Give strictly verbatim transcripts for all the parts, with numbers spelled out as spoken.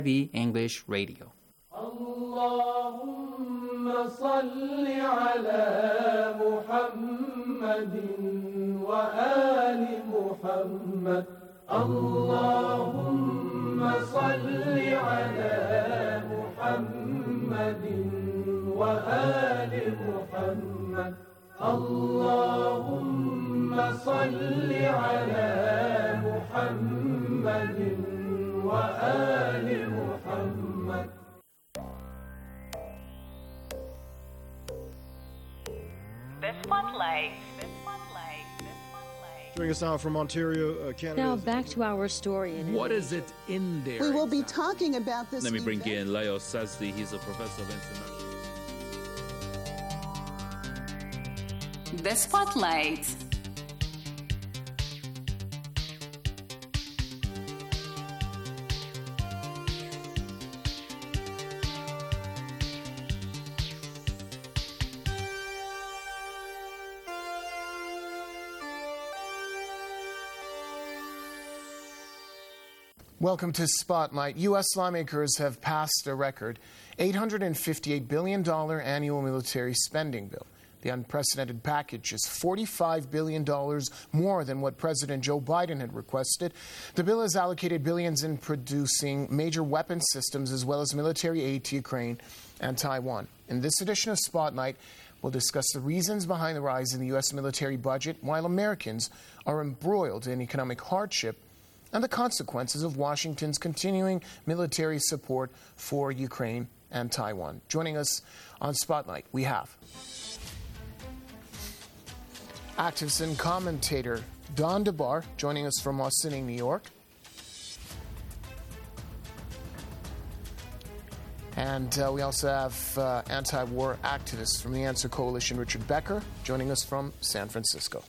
English Radio. اللهم صل على محمد وآل محمد اللهم صل على محمد وآل محمد اللهم صل على محمد وآل محمد. The Spotlight. The Spotlight. The Spotlight. Joining us now from Ontario, uh, Canada. Now back to our story. In what is it in there? We will be talking about this. Let me bring event. in Leo Sazdi. He's a professor of international. The Spotlight. Welcome to Spotlight. U S lawmakers have passed a record eight hundred fifty-eight billion dollars annual military spending bill. The unprecedented package is forty-five billion dollars more than what President Joe Biden had requested. The bill has allocated billions in producing major weapon systems as well as military aid to Ukraine and Taiwan. In this edition of Spotlight, we'll discuss the reasons behind the rise in the U S military budget while Americans are embroiled in economic hardship and the consequences of Washington's continuing military support for Ukraine and Taiwan. Joining us on Spotlight, we have activist and commentator Don DeBar, joining us from Ossining, New York. And uh, we also have uh, anti-war activist from the Answer Coalition, Richard Becker, joining us from San Francisco.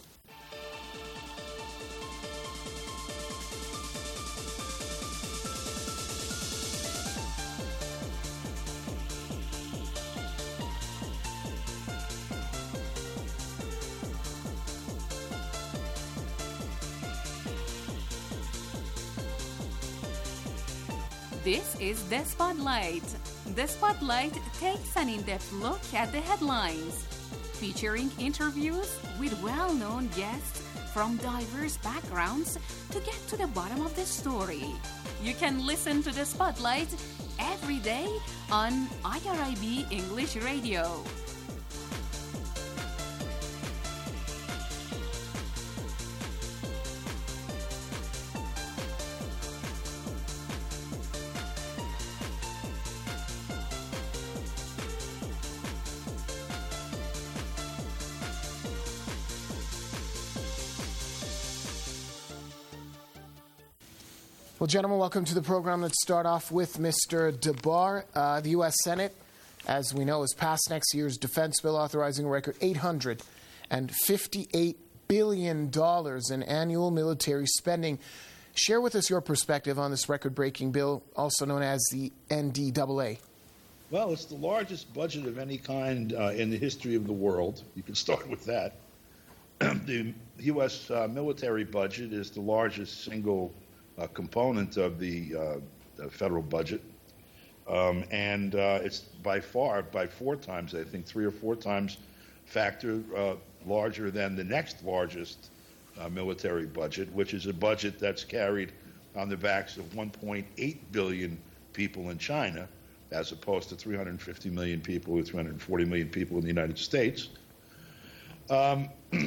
This is The Spotlight. The Spotlight takes an in-depth look at the headlines, featuring interviews with well-known guests from diverse backgrounds to get to the bottom of the story. You can listen to The Spotlight every day on I R I B English Radio. Well, gentlemen, welcome to the program. Let's start off with Mister DeBar. Uh, the U S Senate, as we know, has passed next year's defense bill authorizing a record eight hundred fifty-eight billion dollars in annual military spending. Share with us your perspective on this record-breaking bill, also known as the N D A A. Well, it's the largest budget of any kind uh, in the history of the world. You can start with that. The U S uh, military budget is the largest single Uh, component of the, uh, the federal budget, um, and uh, it's by far, by four times, I think, three or four times factor uh, larger than the next largest uh, military budget, which is a budget that's carried on the backs of one point eight billion people in China, as opposed to three hundred fifty million people or three hundred forty million people in the United States. Um,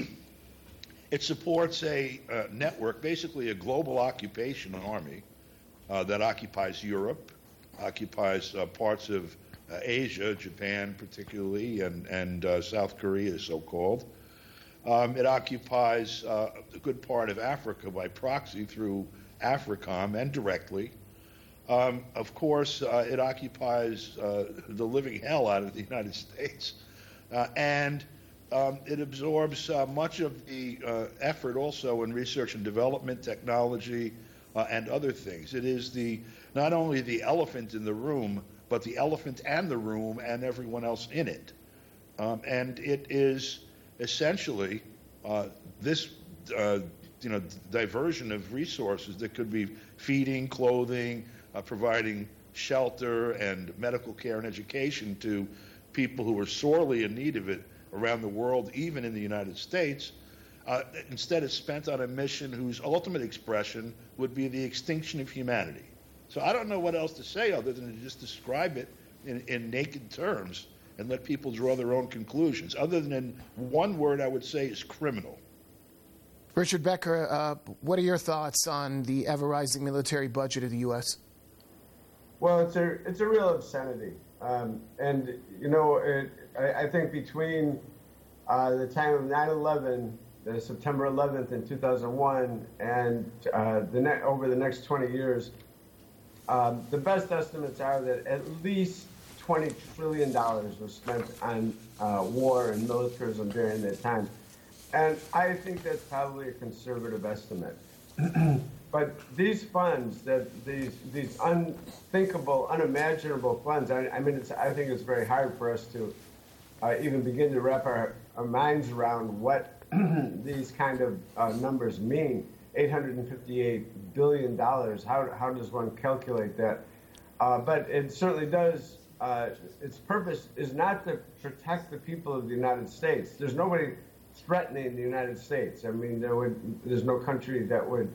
It supports a uh, network, basically a global occupation army uh, that occupies Europe, occupies uh, parts of uh, Asia, Japan particularly, and, and uh, South Korea, so-called. Um, it occupies uh, a good part of Africa by proxy through AFRICOM and directly. Um, of course, uh, it occupies uh, the living hell out of the United States. Uh, and Um, it absorbs uh, much of the uh, effort also in research and development, technology, uh, and other things. It is the not only the elephant in the room, but the elephant and the room and everyone else in it. Um, and it is essentially uh, this uh, you know diversion of resources that could be feeding, clothing, uh, providing shelter and medical care and education to people who are sorely in need of it around the world, even in the United States, uh, instead is spent on a mission whose ultimate expression would be the extinction of humanity. So I don't know what else to say other than to just describe it in, in naked terms and let people draw their own conclusions. Other than in one word, I would say is criminal. Richard Becker, uh, what are your thoughts on the ever-rising military budget of the U S? Well, it's a it's a real obscenity, um, and you know, it, I, I think between uh, the time of nine eleven, the September eleventh in two thousand one, and uh, the ne- over the next twenty years, um, the best estimates are that at least twenty trillion dollars was spent on uh, war and militarism during that time. And I think that's probably a conservative estimate. But these funds, that these these unthinkable, unimaginable funds, I, I mean, it's, I think it's very hard for us to uh, even begin to wrap our, our minds around what these kind of uh, numbers mean. eight hundred fifty-eight billion dollars, how, how does one calculate that? Uh, but it certainly does, uh, its purpose is not to protect the people of the United States. There's nobody threatening the United States. I mean, there would, there's no country that would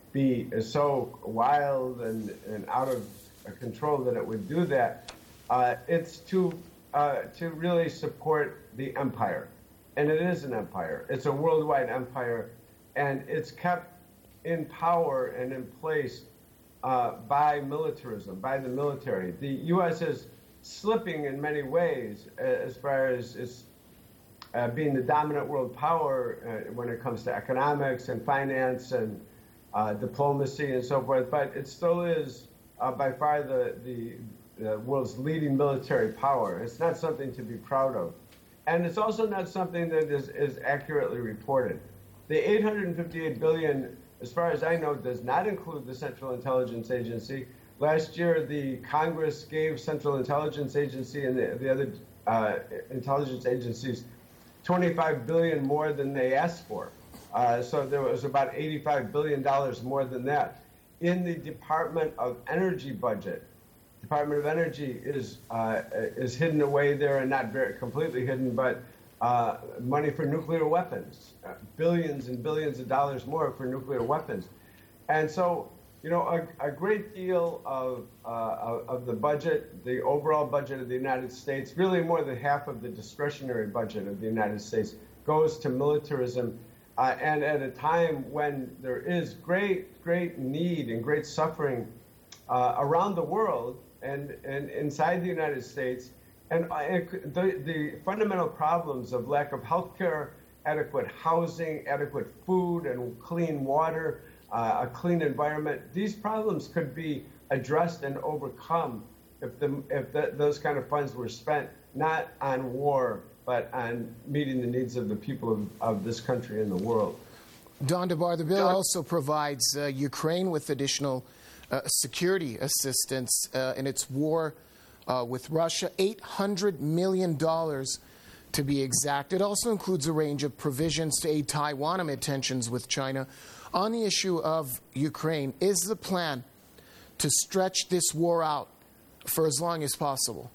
be so wild and, and out of control that it would do that. Uh, it's to uh, to really support the empire. And it is an empire. It's a worldwide empire, and it's kept in power and in place uh, by militarism, by the military. The U S is slipping in many ways as far as its uh, being the dominant world power uh, when it comes to economics and finance and uh, diplomacy and so forth. But it still is uh, by far the, the, the world's leading military power. It's not something to be proud of. And it's also not something that is, is accurately reported. The eight hundred fifty-eight billion dollars, as far as I know, does not include the Central Intelligence Agency. Last year, the Congress gave Central Intelligence Agency and the, the other uh, intelligence agencies twenty-five billion dollars more than they asked for. Uh, so there was about eighty-five billion dollars more than that. In the Department of Energy budget, Department of Energy is uh, is hidden away there, and not very completely hidden, but uh, money for nuclear weapons, uh, billions and billions of dollars more for nuclear weapons. And so, you know, a, a great deal of, uh, of the budget, the overall budget of the United States, really more than half of the discretionary budget of the United States goes to militarism. Uh, and at a time when there is great, great need and great suffering uh, around the world and, and inside the United States, and uh, the, the fundamental problems of lack of health care, adequate housing, adequate food and clean water, uh, a clean environment, these problems could be addressed and overcome if, the, if the, those kind of funds were spent not on war, but on meeting the needs of the people of, of this country and the world. Don DeBar, the bill also provides uh, Ukraine with additional uh, security assistance uh, in its war uh, with Russia, eight hundred million dollars to be exact. It also includes a range of provisions to aid Taiwan amid tensions with China. On the issue of Ukraine, is the plan to stretch this war out for as long as possible?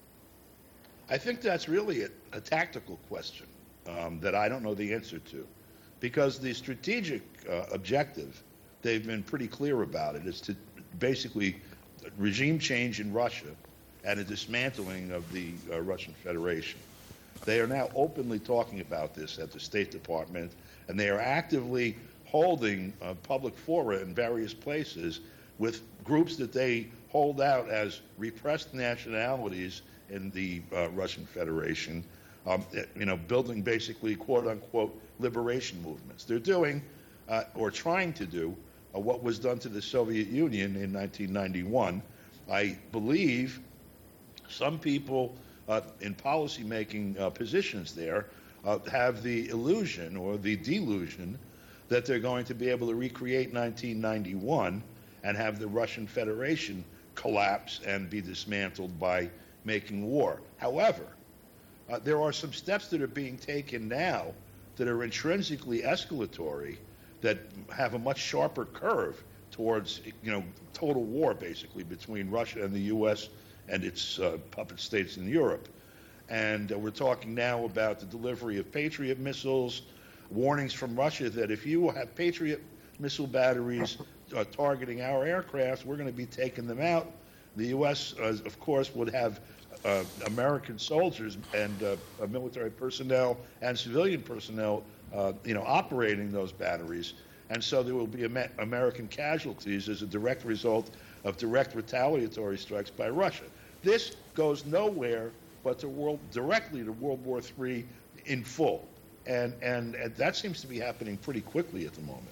I think that's really a, a tactical question um, that I don't know the answer to, because the strategic uh, objective, they've been pretty clear about it, is to basically regime change in Russia and a dismantling of the uh, Russian Federation. They are now openly talking about this at the State Department, and they are actively holding uh, public fora in various places with groups that they hold out as repressed nationalities in the uh, Russian Federation, um, you know, building basically quote-unquote liberation movements. They're doing, uh, or trying to do, uh, what was done to the Soviet Union in nineteen ninety-one. I believe some people uh, in policy-making uh, positions there uh, have the illusion or the delusion that they're going to be able to recreate nineteen ninety-one and have the Russian Federation collapse and be dismantled by making war. However, uh, there are some steps that are being taken now that are intrinsically escalatory, that have a much sharper curve towards, you know, total war, basically, between Russia and the U S and its uh, puppet states in Europe. And uh, we're talking now about the delivery of Patriot missiles, warnings from Russia that if you have Patriot missile batteries uh, targeting our aircraft, we're going to be taking them out. The U S, uh, of course, would have uh, American soldiers and uh, uh, military personnel and civilian personnel, uh, you know, operating those batteries. And so there will be Amer- American casualties as a direct result of direct retaliatory strikes by Russia. This goes nowhere but to world directly to World War Three in full. And, and, and that seems to be happening pretty quickly at the moment.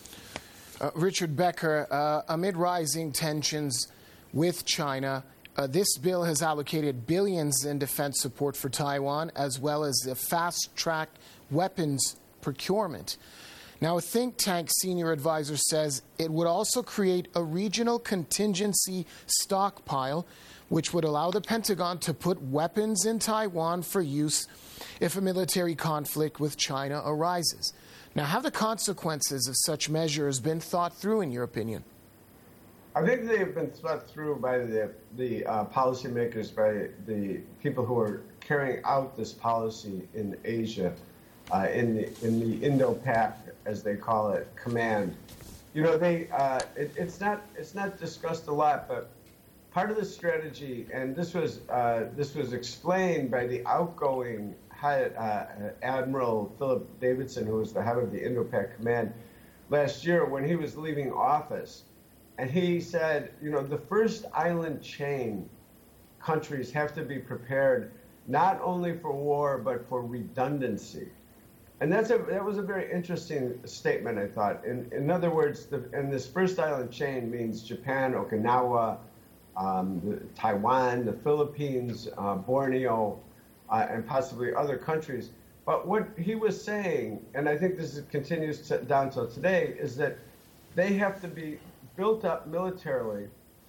Uh, Richard Becker, uh, amid rising tensions with China, uh, this bill has allocated billions in defense support for Taiwan, as well as a fast-tracked weapons procurement. Now, a think tank senior advisor says it would also create a regional contingency stockpile, which would allow the Pentagon to put weapons in Taiwan for use if a military conflict with China arises. Now, have the consequences of such measures been thought through, in your opinion? I think they have been thought through by the, the uh, policymakers, by the people who are carrying out this policy in Asia, uh, in the in the Indo-Pac, as they call it, command. You know, they uh, it, it's not it's not discussed a lot, but part of the strategy, and this was uh, this was explained by the outgoing head, uh, Admiral Philip Davidson, who was the head of the Indo-Pac Command last year when he was leaving office. And he said, you know, the first island chain countries have to be prepared not only for war, but for redundancy. And that's a, that was a very interesting statement, I thought. In, in other words, the, and this first island chain means Japan, Okinawa, um, the, Taiwan, the Philippines, uh, Borneo, uh, and possibly other countries. But what he was saying, and I think this is, continues to, down till today, is that they have to be built up militarily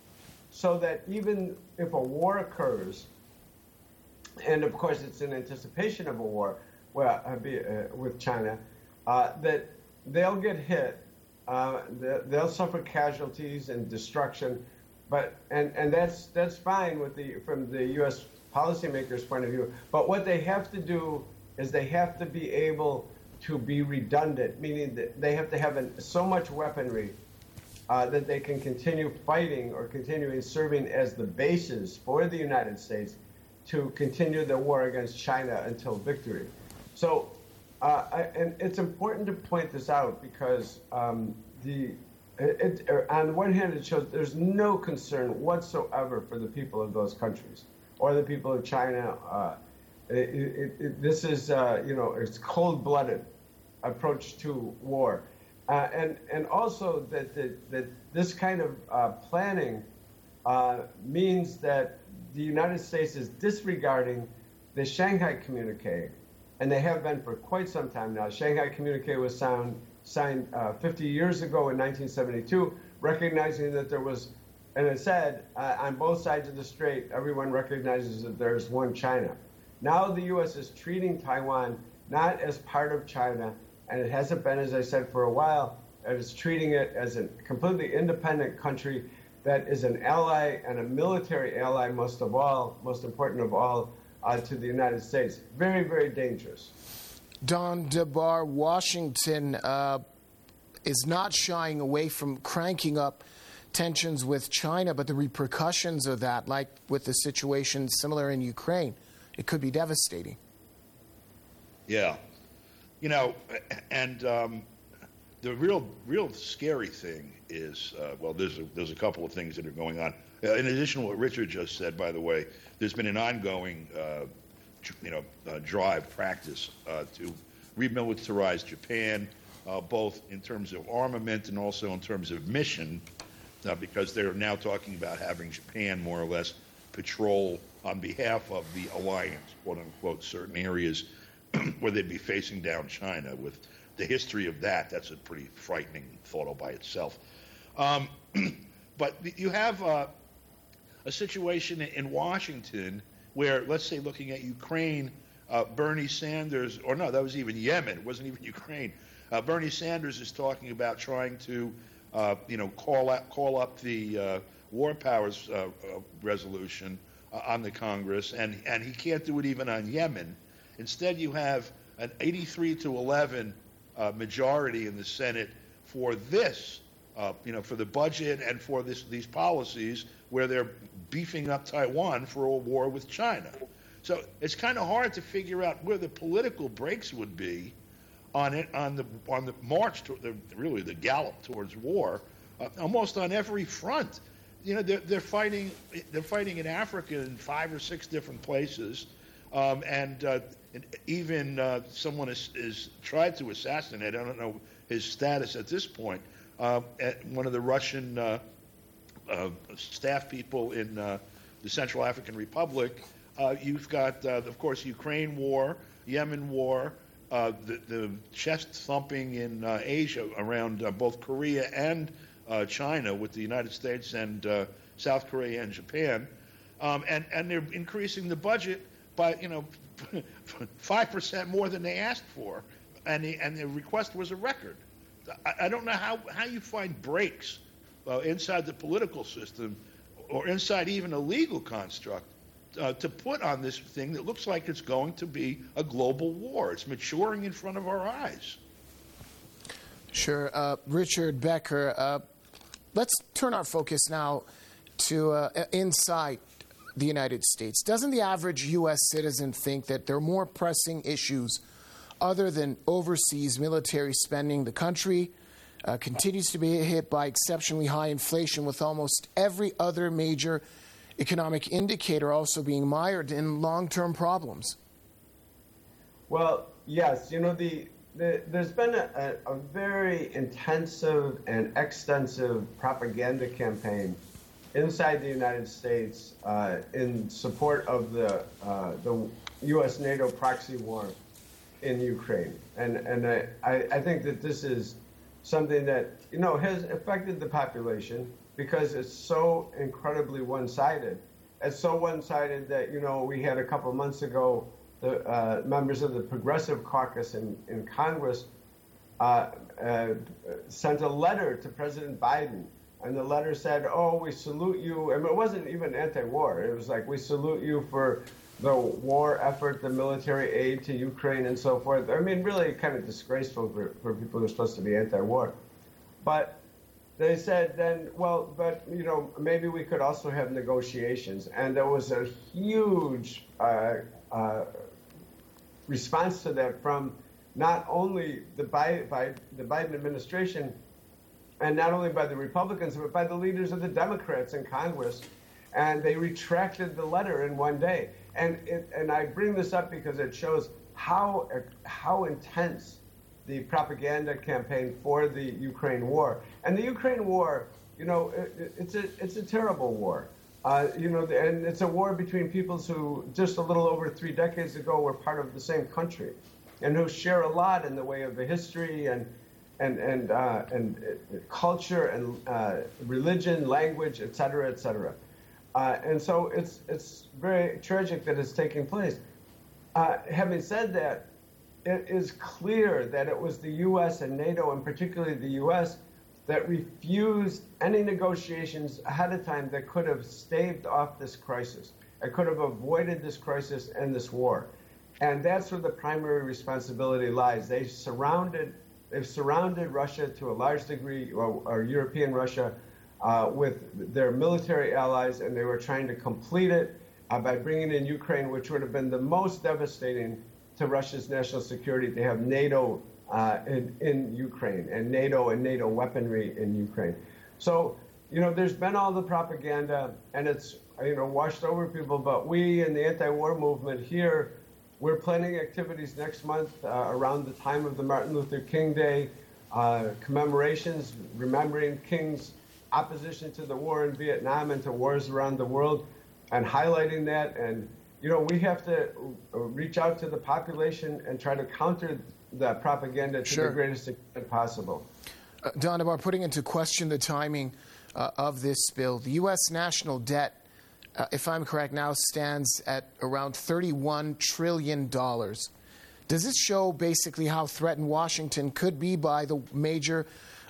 so that even if a war occurs, and of course it's in anticipation of a war well, uh, be, uh, with China, uh, that they'll get hit, uh, they'll suffer casualties and destruction, but and, and that's that's fine with the from the U S policymakers' point of view. But what they have to do is they have to be able to be redundant, meaning that they have to have an, so much weaponry Uh, that they can continue fighting or continuing serving as the bases for the United States to continue the war against China until victory. So, uh, I, and it's important to point this out because um, the it, it, on the one hand, it shows there's no concern whatsoever for the people of those countries or the people of China. Uh, it, it, it, this is, uh, you know, it's cold-blooded approach to war. Uh, and and also that, that, that this kind of uh, planning uh, means that the United States is disregarding the Shanghai Communique, and they have been for quite some time now. Shanghai Communique was signed, signed uh, fifty years ago in nineteen seventy-two, recognizing that there was, and it said, uh, on both sides of the strait, everyone recognizes that there's one China. Now the U S is treating Taiwan not as part of China, and it hasn't been, as I said, for a while. And it's treating it as a completely independent country that is an ally and a military ally, most of all, most important of all, uh, to the United States. Very, very dangerous. Don DeBar, Washington uh, is not shying away from cranking up tensions with China, but the repercussions of that, like with the situation similar in Ukraine, it could be devastating. Yeah. You know, and um, the real, real scary thing is, uh, well, there's a, there's a couple of things that are going on. Uh, in addition to what Richard just said, by the way, there's been an ongoing, uh, you know, uh, drive, practice uh, to remilitarize Japan, uh, both in terms of armament and also in terms of mission, uh, because they're now talking about having Japan more or less patrol on behalf of the alliance, quote unquote, certain areas where they'd be facing down China. With the history of that, that's a pretty frightening thought all by itself. Um, but you have uh, a situation in Washington where, let's say, looking at Ukraine, uh, Bernie Sanders, or no, that was even Yemen, it wasn't even Ukraine. Uh, Bernie Sanders is talking about trying to uh, you know, call out, call up the uh, War Powers uh, uh, resolution uh, on the Congress, and, and he can't do it even on Yemen. Instead, you have an eighty-three to eleven uh, majority in the Senate for this, uh, you know, for the budget and for this, these policies where they're beefing up Taiwan for a war with China. So it's kind of hard to figure out where the political breaks would be on it, on the on the march to the, really the gallop towards war, uh, almost on every front. You know, they're, they're fighting they're fighting in Africa in five or six different places, um, and, uh, and even uh, someone is, is tried to assassinate. I don't know his status at this point. Uh, at one of the Russian uh, uh, staff people in uh, the Central African Republic. Uh, you've got, uh, of course, Ukraine war, Yemen war. Uh, the, the chest thumping in uh, Asia around uh, both Korea and uh, China with the United States and uh, South Korea and Japan, um, and and they're increasing the budget by you know five percent more than they asked for, and the and the request was a record. I, I don't know how how you find breaks uh, inside the political system or inside even a legal construct Uh, to put on this thing that looks like it's going to be a global war. It's maturing in front of our eyes. Sure. Uh, Richard Becker, uh, let's turn our focus now to uh, inside the United States. Doesn't the average U S citizen think that there are more pressing issues other than overseas military spending? The country uh, continues to be hit by exceptionally high inflation, with almost every other major economic indicator also being mired in long-term problems. Well, yes, you know, the, the there's been a, a, a very intensive and extensive propaganda campaign inside the United States uh, in support of the uh, the U S NATO proxy war in Ukraine, and and I, I think that this is something that you know has affected the population, because it's so incredibly one-sided. It's so one-sided that, you know, we had a couple months ago, the uh, members of the Progressive Caucus in, in Congress uh, uh, sent a letter to President Biden. And the letter said, oh, we salute you. I mean, it wasn't even anti-war. It was like, we salute you for the war effort, the military aid to Ukraine and so forth. I mean, really kind of disgraceful for, for people who are supposed to be anti-war. But they said then, well, but, you know, maybe we could also have negotiations. And there was a huge uh, uh, response to that from not only the, Bi- by the Biden administration, and not only by the Republicans, but by the leaders of the Democrats in Congress. And they retracted the letter in one day. And it, and I bring this up because it shows how how intense the propaganda campaign for the Ukraine war. And the Ukraine war, you know, it, it's a it's a terrible war. Uh, you know, and it's a war between peoples who just a little over three decades ago were part of the same country, and who share a lot in the way of the history and and and uh, and uh, culture and uh, religion, language, et cetera, et cetera. Uh, and so it's it's very tragic that it's taking place. Uh, having said that, it is clear that it was the U S and NATO, and particularly the U S, that refused any negotiations ahead of time that could have staved off this crisis. It could have avoided this crisis and this war. And that's where the primary responsibility lies. They surrounded, they've surrounded Russia to a large degree, or, or European Russia, uh, with their military allies, and they were trying to complete it uh, by bringing in Ukraine, which would have been the most devastating to Russia's national security, to have NATO uh, in, in Ukraine, and NATO and NATO weaponry in Ukraine. So, you know, there's been all the propaganda, and it's, you know, washed over people, but we in the anti-war movement here, we're planning activities next month uh, around the time of the Martin Luther King Day uh, commemorations, remembering King's opposition to the war in Vietnam and to wars around the world, and highlighting that. And you know, we have to reach out to the population and try to counter the propaganda to Sure. the greatest extent possible. Uh, Dondabar, putting into question the timing uh, of this bill, the U S national debt, uh, if I'm correct, now stands at around thirty-one trillion dollars. Does this show basically how threatened Washington could be by the major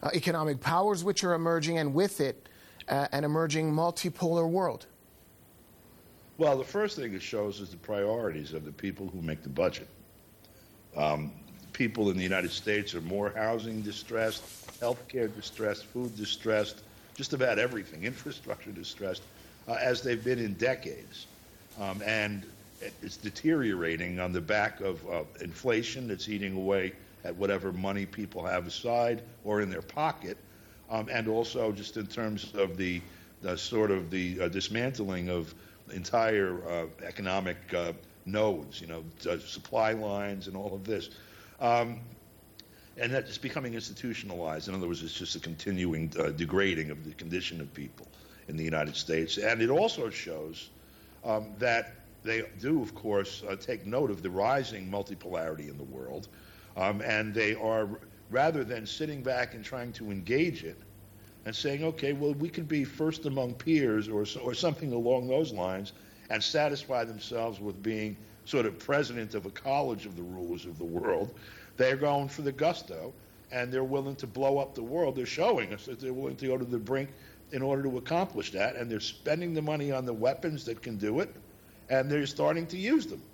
uh, economic powers which are emerging, and with it, uh, an emerging multipolar world? Well, the first thing it shows is the priorities of the people who make the budget. Um, people in the United States are more housing distressed, healthcare distressed, food distressed, just about everything, infrastructure distressed, uh, as they've been in decades. Um, and it's deteriorating on the back of uh, inflation that's eating away at whatever money people have aside or in their pocket, um, and also just in terms of the, the sort of the uh, dismantling of entire uh, economic uh, nodes, you know, uh, supply lines and all of this. Um, and that's becoming institutionalized. In other words, it's just a continuing uh, degrading of the condition of people in the United States. And it also shows um, that they do, of course, uh, take note of the rising multipolarity in the world. Um, and they are, rather than sitting back and trying to engage it and saying, okay, well, we could be first among peers or, or something along those lines, and satisfy themselves with being sort of president of a college of the rulers of the world, they're going for the gusto, and they're willing to blow up the world. They're showing us that they're willing to go to the brink in order to accomplish that, and they're spending the money on the weapons that can do it, and they're starting to use them.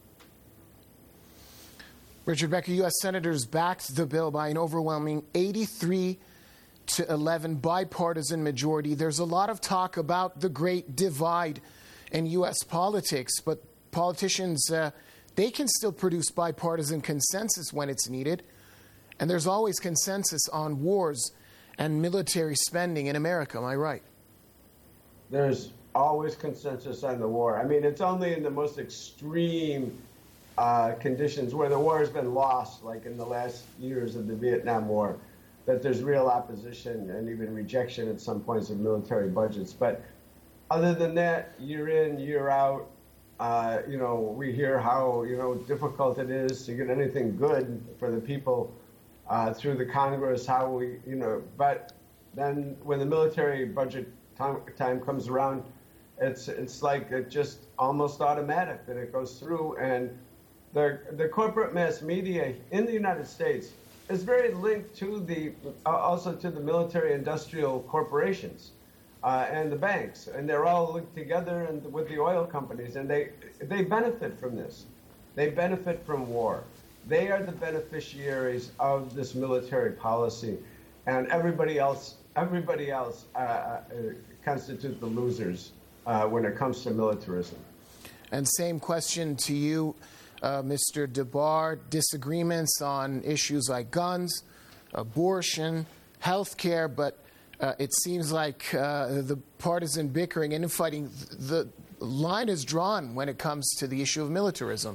Richard Becker, U S senators backed the bill by an overwhelming eighty-three to eleven bipartisan majority. There's a lot of talk about the great divide in U S politics, but politicians, uh, they can still produce bipartisan consensus when it's needed. And there's always consensus on wars and military spending in America. Am I right? There's always consensus on the war. I mean, it's only in the most extreme uh, conditions where the war has been lost, like in the last years of the Vietnam War, that there's real opposition and even rejection at some points of military budgets. But other than that, year in, year out, uh, you know, we hear how, you know, difficult it is to get anything good for the people uh, through the Congress, how we, you know, but then when the military budget time, time comes around, it's it's like it just almost automatic that it goes through. And the the corporate mass media in the United States is very linked to the uh, also to the military industrial corporations uh, and the banks, and they're all linked together and with the oil companies, and they they benefit from this. They benefit from war. They are the beneficiaries of this military policy, and everybody else everybody else uh, uh, constitute the losers uh, when it comes to militarism. And same question to you, Uh, Mister DeBar, disagreements on issues like guns, abortion, health care, but uh, it seems like uh, the partisan bickering and infighting, the line is drawn when it comes to the issue of militarism.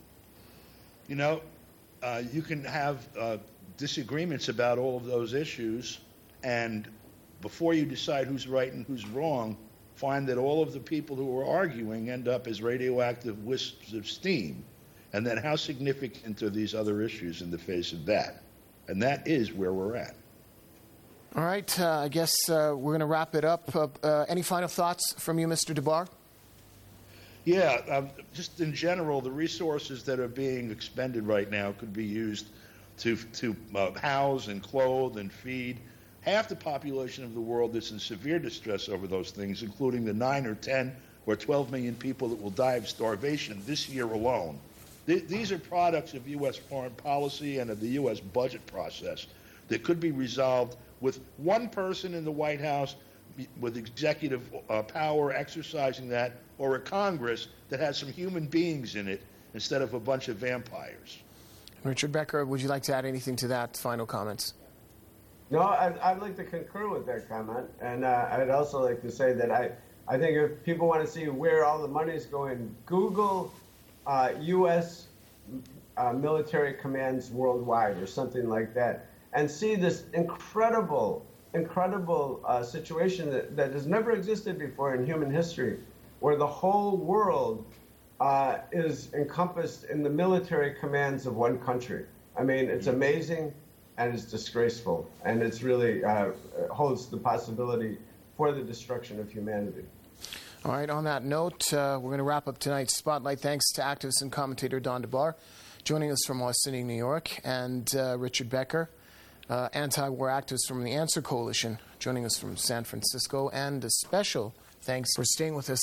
You know, uh, you can have uh, disagreements about all of those issues, and before you decide who's right and who's wrong, find that all of the people who are arguing end up as radioactive wisps of steam. And then how significant are these other issues in the face of that? And that is where we're at. All right. Uh, I guess uh, we're going to wrap it up. Uh, uh, any final thoughts from you, Mister DeBar? Yeah. Um, just in general, the resources that are being expended right now could be used to, to uh, house and clothe and feed half the population of the world that's in severe distress over those things, including the nine or ten or twelve million people that will die of starvation this year alone. These are products of U S foreign policy and of the U S budget process that could be resolved with one person in the White House with executive uh, power exercising that, or a Congress that has some human beings in it instead of a bunch of vampires. Richard Becker, would you like to add anything to that? Final comments? No, I'd, I'd like to concur with that comment. And uh, I'd also like to say that I, I think if people want to see where all the money is going, Google Uh, U S uh, military commands worldwide or something like that, and see this incredible, incredible uh, situation that, that has never existed before in human history, where the whole world uh, is encompassed in the military commands of one country. I mean, it's amazing and it's disgraceful, and it's really uh, holds the possibility for the destruction of humanity. All right, on that note, uh, we're going to wrap up tonight's Spotlight. Thanks to activist and commentator Don DeBar, joining us from West New York, and uh, Richard Becker, uh, anti-war activists from the Answer Coalition, joining us from San Francisco. And a special thanks for staying with us.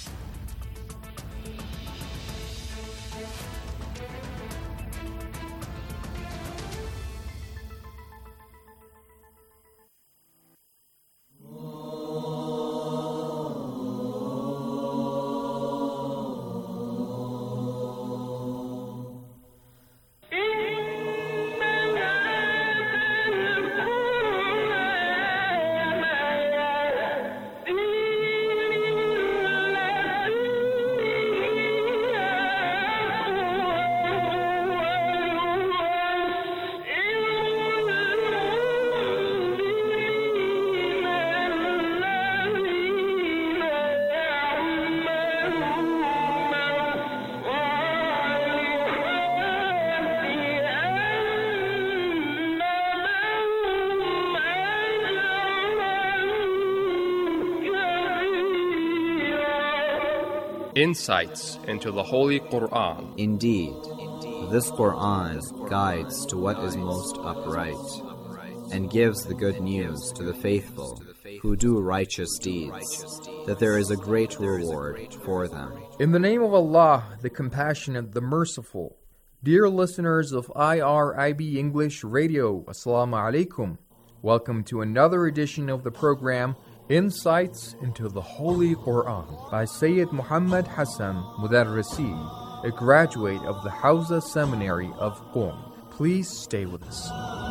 Insights into the Holy Quran. Indeed, this Quran guides to what is most upright and gives the good news to the faithful who do righteous deeds, that there is a great reward for them. In the name of Allah, the Compassionate, the Merciful. Dear listeners of I R I B English Radio, Assalamu alaikum. Welcome to another edition of the program Insights into the Holy Quran by Sayyid Muhammad Hassan Mudarrisi, a graduate of the Hawza Seminary of Qom. Please stay with us.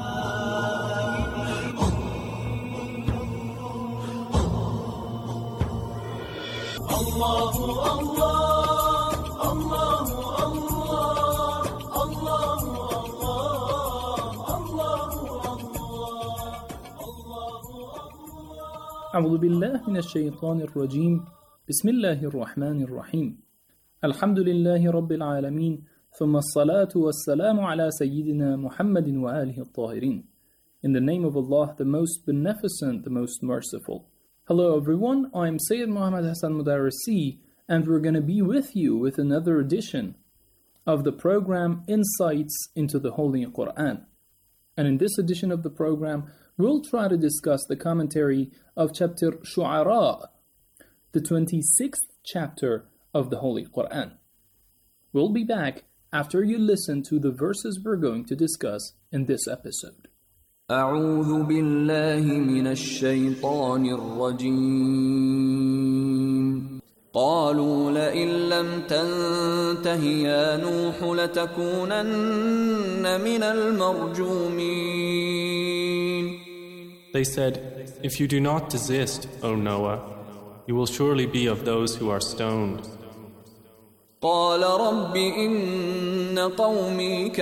Allahu Allah, Allahu Allah, Allahu أعوذ بالله من الشيطان الرجيم بسم الله الرحمن الرحيم الحمد لله رب العالمين ثم الصلاة والسلام على سيدنا محمد وآله الطاهرين. In the name of Allah, the most beneficent, the most merciful. Hello everyone, I'm Sayyid Muhammad Hassan Mudarrisi, and we're going to be with you with another edition of the program Insights into the Holy Quran. And in this edition of the program, we'll try to discuss the commentary of chapter Shu'ara, the twenty-sixth chapter of the Holy Quran. We'll be back after you listen to the verses we're going to discuss in this episode. أعوذ بالله من الشيطان الرجيم قالوا لئن لم تنته يا نوح لتكونن من المرجومين. They said, if you do not desist, O Noah, you will surely be of those who are stoned. قال رب إن قومي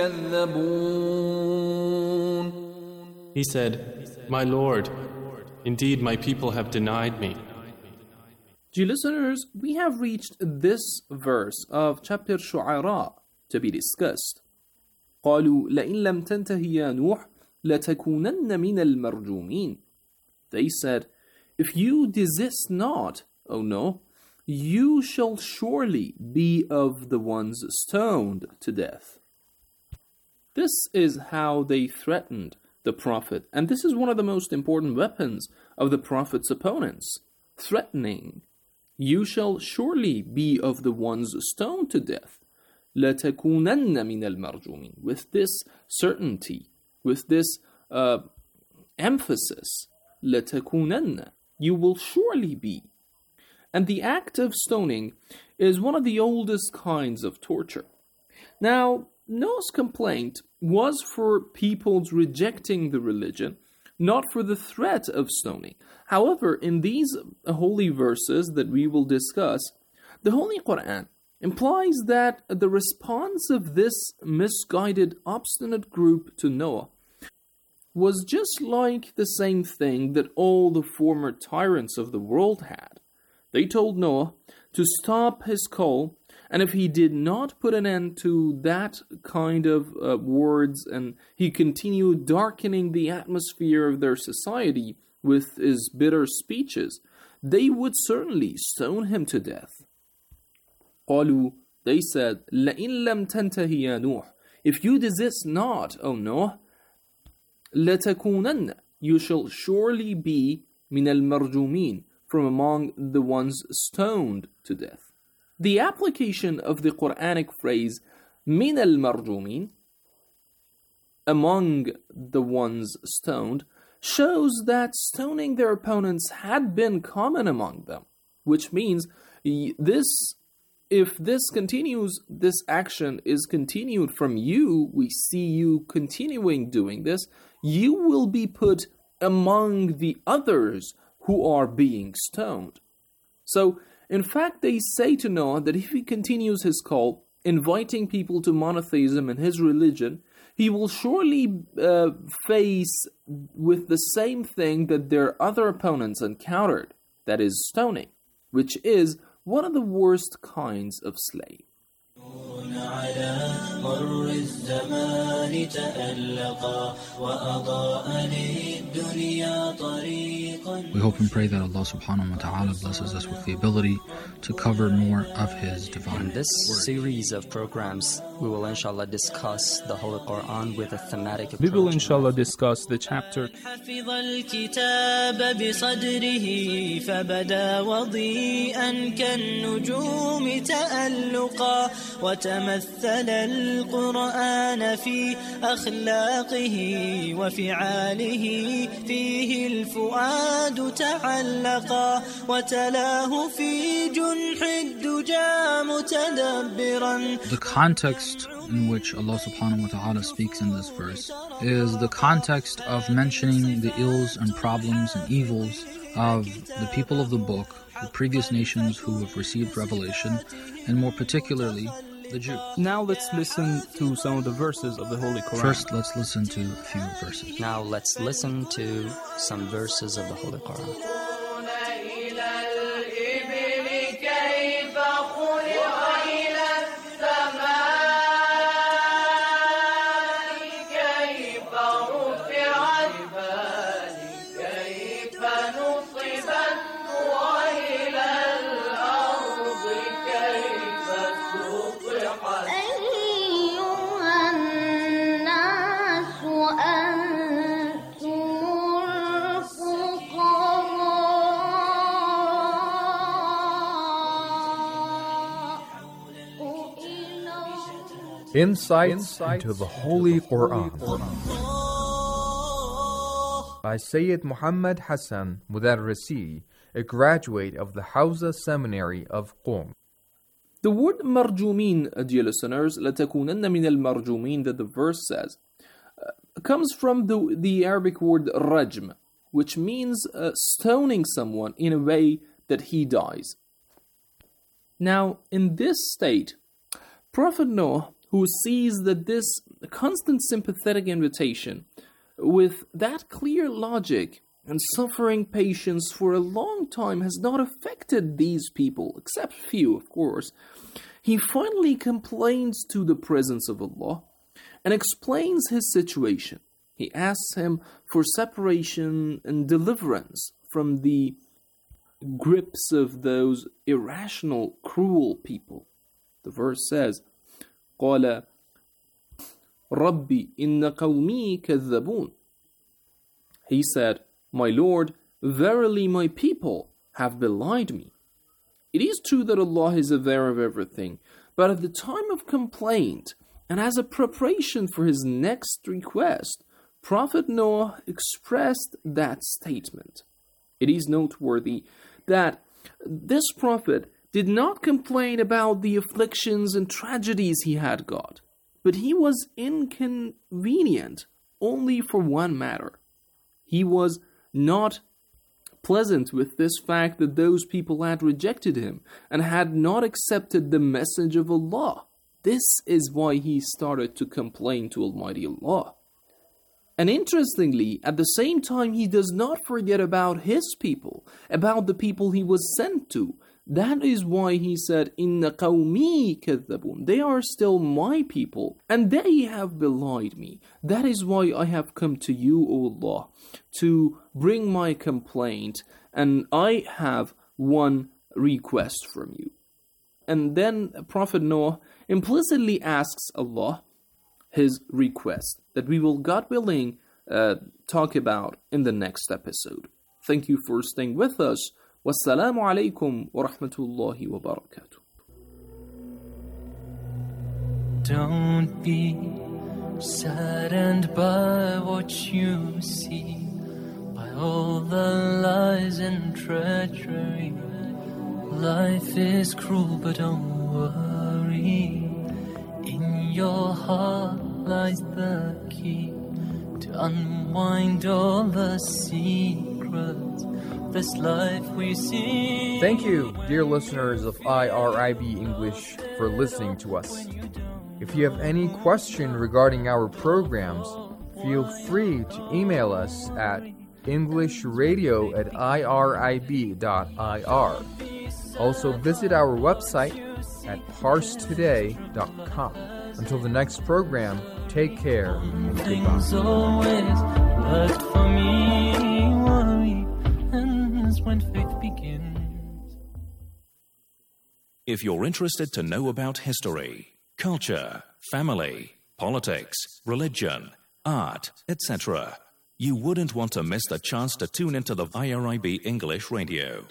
كذبون. He said, my Lord, indeed my people have denied me. Dear listeners, we have reached this verse of chapter Shu'ara to be discussed. قالوا لئن لم تنته يا نوح لتكونن من المرجومين. They said, if you desist not, O no, you shall surely be of the ones stoned to death. This is how they threatened the Prophet, and this is one of the most important weapons of the Prophet's opponents, threatening. You shall surely be of the ones stoned to death. لَتَكُونَنَّ مِنَ الْمَرْجُومِينَ. With this certainty, with this uh, emphasis, لَتَكُونَنَّ, you will surely be. And the act of stoning is one of the oldest kinds of torture. Now, Noah's complaint was for people's rejecting the religion, not for the threat of stoning. However, in these holy verses that we will discuss, the Holy Quran implies that the response of this misguided, obstinate group to Noah was just like the same thing that all the former tyrants of the world had. They told Noah to stop his coal, and if he did not put an end to that kind of uh, words, and he continued darkening the atmosphere of their society with his bitter speeches, they would certainly stone him to death. قالوا, they said, لَإِن لَمْ تَنْتَهِ يَا نُوحُ. If you desist not, O Noah, لَتَكُونَنَّ You shall surely be مِنَ الْمَرْجُومِينَ From among the ones stoned to death. The application of the Quranic phrase مِنَ الْمَرْجُومِينَ among the ones stoned shows that stoning their opponents had been common among them, which means this, if this continues, this action is continued from you, we see you continuing doing this, you will be put among the others who are being stoned. So, in fact, they say to Noah that if he continues his call, inviting people to monotheism and his religion, he will surely uh, face with the same thing that their other opponents encountered, that is stoning, which is one of the worst kinds of slave. We hope and pray that Allah subhanahu wa ta'ala blesses us with the ability to cover more of His divine. In this series of programs, we will inshallah discuss the Holy Quran with a thematic approach. We will inshallah discuss the chapter حفظ الكتاب بصدره فبدا وضيئا كالنجوم تألقا وتمثل القرآن في أخلاقه وفعاله فيه الفؤاد تعلقا وتلاه في جنح الدجى متدبرا. The context in which Allah subhanahu wa ta'ala speaks in this verse is the context of mentioning the ills and problems and evils of the people of the book, the previous nations who have received revelation, and more particularly the Jews. Now let's listen to some of the verses of the Holy Quran. First, let's listen to a few verses. Now let's listen to some verses of the Holy Quran. Insights into the Holy Quran by Sayyid Muhammad Hassan Mudarrisi, a graduate of the Hawza Seminary of Qom. The word marjumin, dear listeners, لَتَكُونَنَّ مِنَ الْمَرْجُومِينَ that the verse says, uh, comes from the, the Arabic word rajm, which means uh, stoning someone in a way that he dies. Now, in this state, Prophet Noah, who sees that this constant sympathetic invitation, with that clear logic and suffering patience for a long time has not affected these people, except few, of course, he finally complains to the presence of Allah and explains his situation. He asks him for separation and deliverance from the grips of those irrational, cruel people. The verse says, قال ربي إن قومي كذبون. He said, my Lord, verily my people have belied me. It is true that Allah is aware of everything, but at the time of complaint and as a preparation for his next request, Prophet Noah expressed that statement. It is noteworthy that this prophet did not complain about the afflictions and tragedies he had got, but he was inconvenient only for one matter. He was not pleasant with this fact that those people had rejected him and had not accepted the message of Allah. This is why he started to complain to Almighty Allah. And interestingly, at the same time, he does not forget about his people, about the people he was sent to. That is why he said, Inna qawmi kadhabun. They are still my people, and they have belied me. That is why I have come to you, O Allah, to bring my complaint, and I have one request from you. And then Prophet Noah implicitly asks Allah his request, that we will, God willing, uh, talk about in the next episode. Thank you for staying with us. Wassalamu alaikum wa rahmatullahi wa barakatuh. Don't be saddened by what you see, by all the lies and treachery. Life is cruel, but don't worry. In your heart lies the key to unwind all the secrets of this life we see. Thank you, dear listeners of I R I B English, for listening to us. If you have any question regarding our programs, feel free to email us at englishradio at irib dot I R. Also visit our website at parse today dot com. Until the next program, take care and Things goodbye. always worked for me. Worry ends when faith begins. If you're interested to know about history, culture, family, politics, religion, art, et cetera, you wouldn't want to miss the chance to tune into the I R I B English Radio.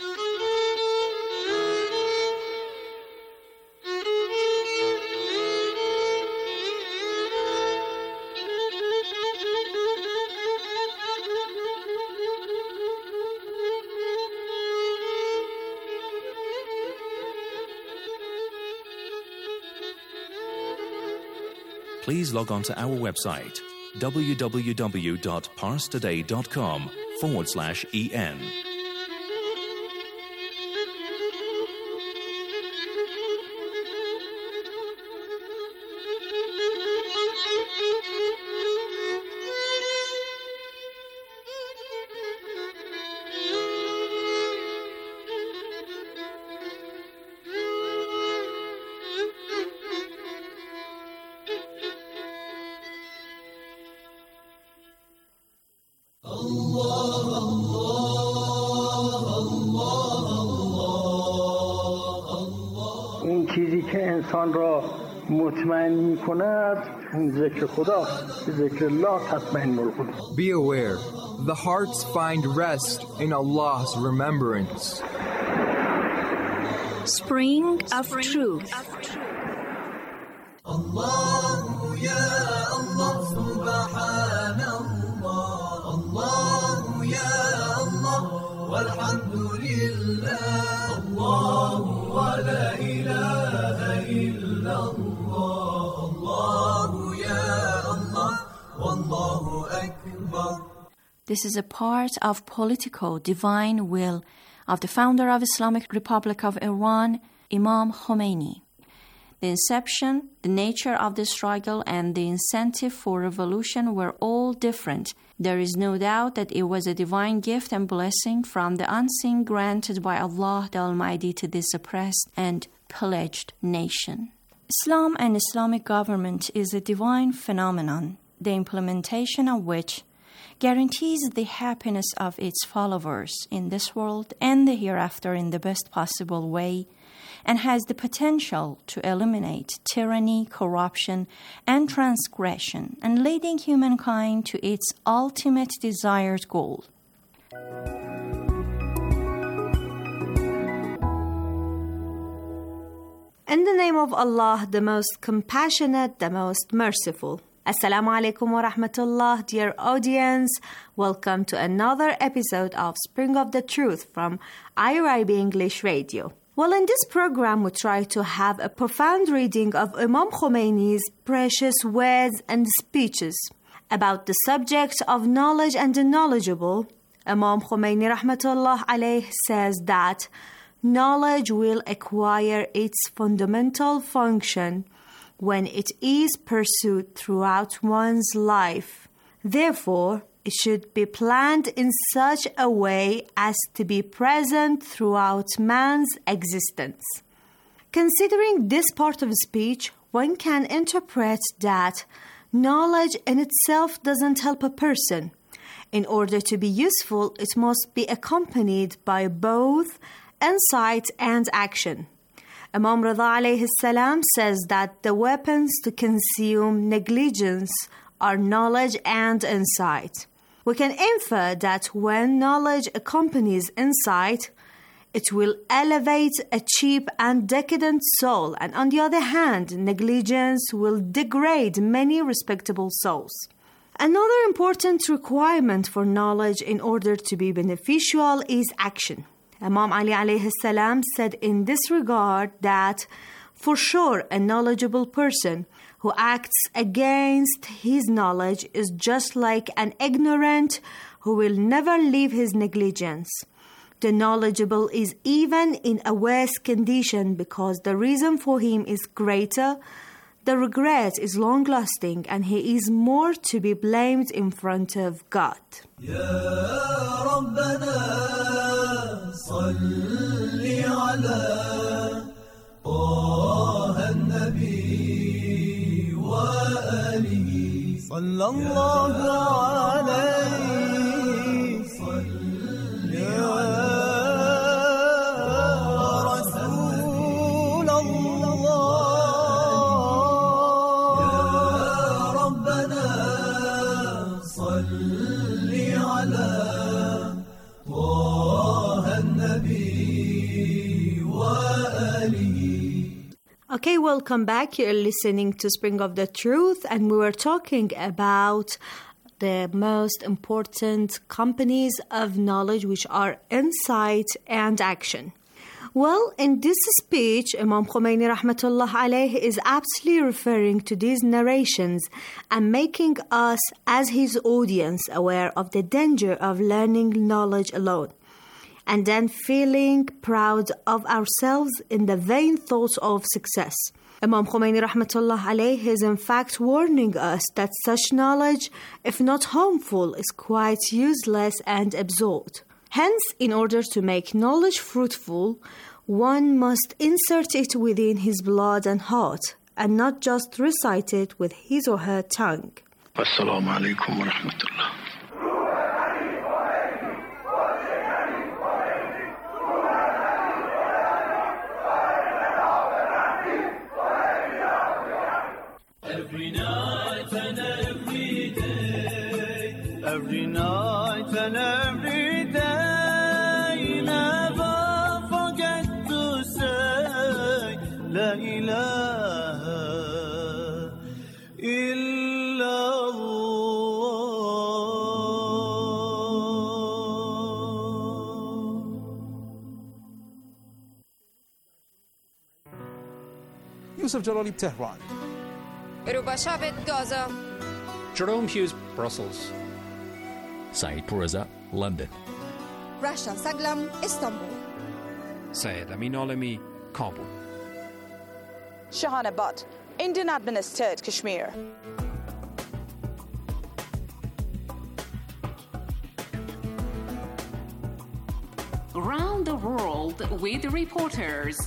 Please log on to our website, www.parsetoday.com forward slash en. اون چیزی که انسان را مطمئن می کند اون ذکر خداست. ذکر الله تطمئن القلوب. Be aware, the hearts find rest in Allah's remembrance. Spring of Truth. الله يا الله سبحان الله الله يا الله والحمد لله الله ولا إله إلا الله الله يا الله والله أكبر. This is a part of political divine will of the founder of Islamic Republic of Iran, Imam Khomeini. The inception, the nature of the struggle, and the incentive for revolution were all different. There is no doubt that it was a divine gift and blessing from the unseen granted by Allah the Almighty to this oppressed and pillaged nation. Islam and Islamic government is a divine phenomenon, the implementation of which guarantees the happiness of its followers in this world and the hereafter in the best possible way, and has the potential to eliminate tyranny, corruption, and transgression, and leading humankind to its ultimate desired goal. In the name of Allah, the most compassionate, the most merciful. Assalamu alaikum wa rahmatullah, dear audience. Welcome to another episode of Spring of the Truth from I R I B English Radio. Well, in this program, we try to have a profound reading of Imam Khomeini's precious words and speeches about the subject of knowledge and the knowledgeable. Imam Khomeini rahmatullah alayh says that knowledge will acquire its fundamental function when it is pursued throughout one's life. Therefore, it should be planned in such a way as to be present throughout man's existence. Considering this part of speech, one can interpret that knowledge in itself doesn't help a person. In order to be useful, it must be accompanied by both insight and action. Imam Rida alayhi salam says that the weapons to consume negligence are knowledge and insight. We can infer that when knowledge accompanies insight, it will elevate a cheap and decadent soul, and on the other hand, negligence will degrade many respectable souls. Another important requirement for knowledge in order to be beneficial is action. Imam Ali alayhi salam said in this regard that, for sure, a knowledgeable person who acts against his knowledge is just like an ignorant who will never leave his negligence. The knowledgeable is even in a worse condition because the reason for him is greater, the regret is long-lasting, and he is more to be blamed in front of God. يا ربنا صل على طه النبي وآله صلى الله عليه صل يا رسول الله يا ربنا صل على طه النبي وآله. Okay, welcome back. You're listening to Spring of the Truth, and we were talking about the most important companies of knowledge, which are insight and action. Well, in this speech, Imam Khomeini rahmatullah alayh is aptly referring to these narrations and making us, as his audience, aware of the danger of learning knowledge alone, and then feeling proud of ourselves in the vain thoughts of success. Imam Khomeini rahmatullah alayh is in fact warning us that such knowledge, if not harmful, is quite useless and absurd. Hence, in order to make knowledge fruitful, one must insert it within his blood and heart, and not just recite it with his or her tongue. Assalamu alaikum wa rahmatullah. Every night and every day, every night and every day, never forget to say La ilaha illallah. Yusuf Jalali, Tehran. Ruba Shabit, Gaza. Jerome Hughes, Brussels. Saeed Pourreza, London. Rasha Saglam, Istanbul. Syed Amin Alami, Kabul. Shahana Butt, Indian administered Kashmir. Around the world with reporters.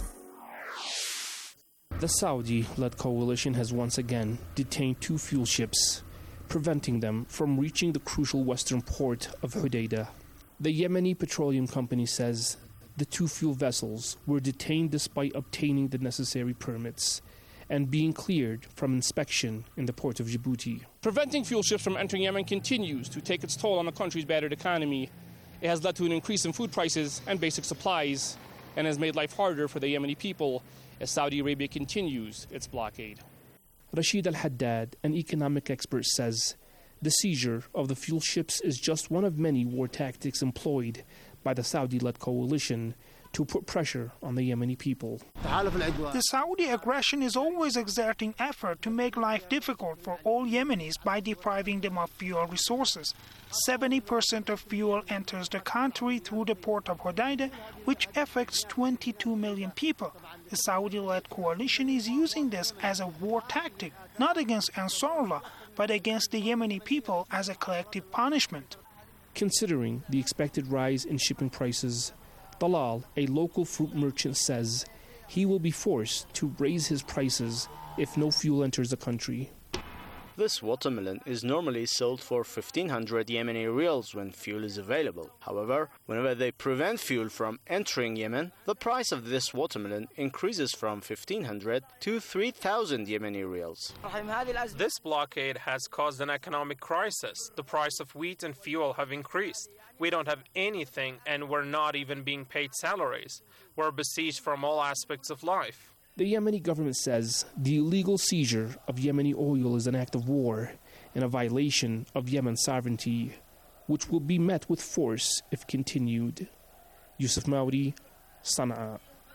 The Saudi-led coalition has once again detained two fuel ships, preventing them from reaching the crucial western port of Hodeidah. The Yemeni petroleum company says the two fuel vessels were detained despite obtaining the necessary permits and being cleared from inspection in the port of Djibouti. Preventing fuel ships from entering Yemen continues to take its toll on the country's battered economy. It has led to an increase in food prices and basic supplies and has made life harder for the Yemeni people as Saudi Arabia continues its blockade. Rashid Al-Haddad, an economic expert, says the seizure of the fuel ships is just one of many war tactics employed by the Saudi-led coalition to put pressure on the Yemeni people. The Saudi aggression is always exerting effort to make life difficult for all Yemenis by depriving them of fuel resources. seventy percent of fuel enters the country through the port of Hodeidah, which affects twenty-two million people. The Saudi-led coalition is using this as a war tactic, not against Ansarullah, but against the Yemeni people as a collective punishment. Considering the expected rise in shipping prices, Dalal, a local fruit merchant, says he will be forced to raise his prices if no fuel enters the country. This watermelon is normally sold for fifteen hundred Yemeni riyals when fuel is available. However, whenever they prevent fuel from entering Yemen, the price of this watermelon increases from fifteen hundred to three thousand Yemeni riyals. This blockade has caused an economic crisis. The price of wheat and fuel have increased. We don't have anything, and we're not even being paid salaries. We're besieged from all aspects of life. The Yemeni government says the illegal seizure of Yemeni oil is an act of war and a violation of Yemen's sovereignty, which will be met with force if continued. Yusuf Maudi, Sana'a.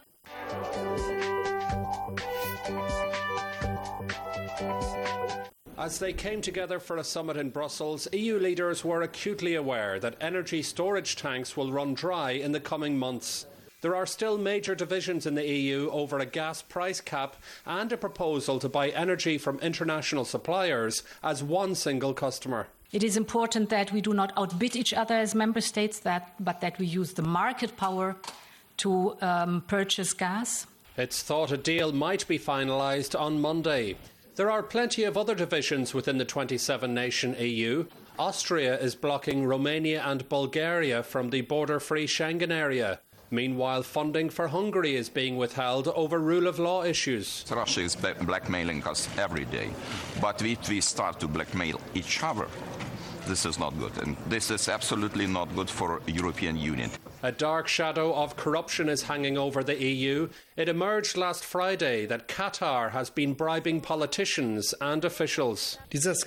As they came together for a summit in Brussels, E U leaders were acutely aware that energy storage tanks will run dry in the coming months. There are still major divisions in the E U over a gas price cap and a proposal to buy energy from international suppliers as one single customer. It is important that we do not outbid each other as member states, that, but that we use the market power to um, purchase gas. It's thought a deal might be finalised on Monday. There are plenty of other divisions within the twenty-seven nation E U. Austria is blocking Romania and Bulgaria from the border-free Schengen area. Meanwhile, funding for Hungary is being withheld over rule of law issues. Russia is blackmailing us every day, but if we start to blackmail each other, this is not good, and this is absolutely not good for the European Union. A dark shadow of corruption is hanging over the E U. It emerged last Friday that Qatar has been bribing politicians and officials.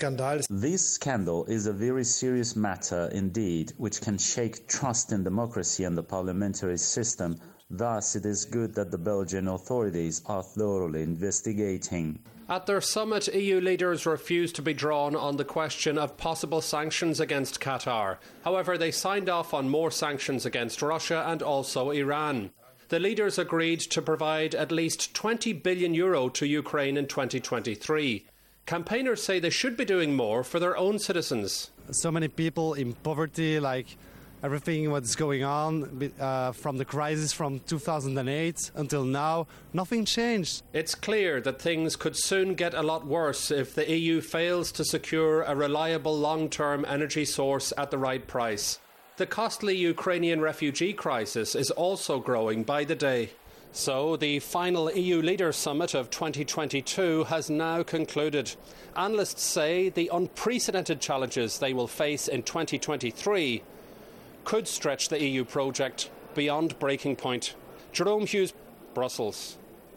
This scandal is a very serious matter indeed, which can shake trust in democracy and the parliamentary system. Thus, it is good that the Belgian authorities are thoroughly investigating. At their summit, E U leaders refused to be drawn on the question of possible sanctions against Qatar. However, they signed off on more sanctions against Russia and also Iran. The leaders agreed to provide at least twenty billion euro to Ukraine in twenty twenty-three. Campaigners say they should be doing more for their own citizens. So many people in poverty, like everything what's going on uh, from the crisis from two thousand eight until now, nothing changed. It's clear that things could soon get a lot worse if the E U fails to secure a reliable long-term energy source at the right price. The costly Ukrainian refugee crisis is also growing by the day. So the final E U Leaders Summit of twenty twenty-two has now concluded. Analysts say the unprecedented challenges they will face in twenty twenty-three could stretch the E U project beyond breaking point. Jerome Hughes, Brussels.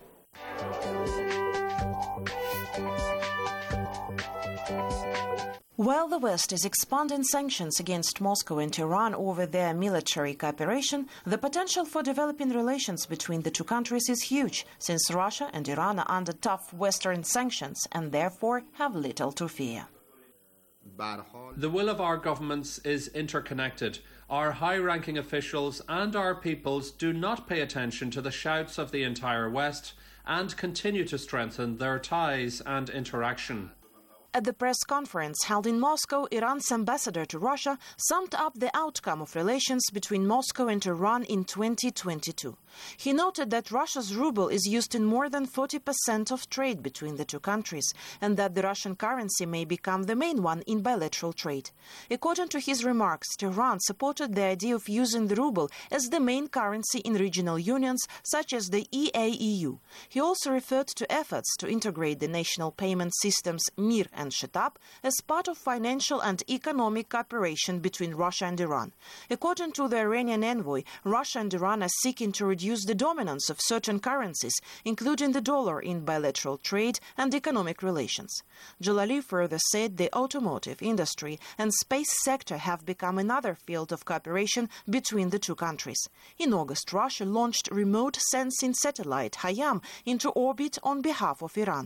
While the West is expanding sanctions against Moscow and Iran over their military cooperation, the potential for developing relations between the two countries is huge, since Russia and Iran are under tough Western sanctions and therefore have little to fear. The will of our governments is interconnected. Our high-ranking officials and our peoples do not pay attention to the shouts of the entire West and continue to strengthen their ties and interaction. At the press conference held in Moscow, Iran's ambassador to Russia summed up the outcome of relations between Moscow and Iran in twenty twenty-two. He noted that Russia's ruble is used in more than forty percent of trade between the two countries, and that the Russian currency may become the main one in bilateral trade. According to his remarks, Tehran supported the idea of using the ruble as the main currency in regional unions such as the E A E U. He also referred to efforts to integrate the national payment systems Mir and Shetab as part of financial and economic cooperation between Russia and Iran. According to the Iranian envoy, Russia and Iran are seeking to reduce the dominance of certain currencies, including the dollar, in bilateral trade and economic relations. Jalali further said the automotive industry and space sector have become another field of cooperation between the two countries. In August, Russia launched remote sensing satellite Hayam into orbit on behalf of Iran.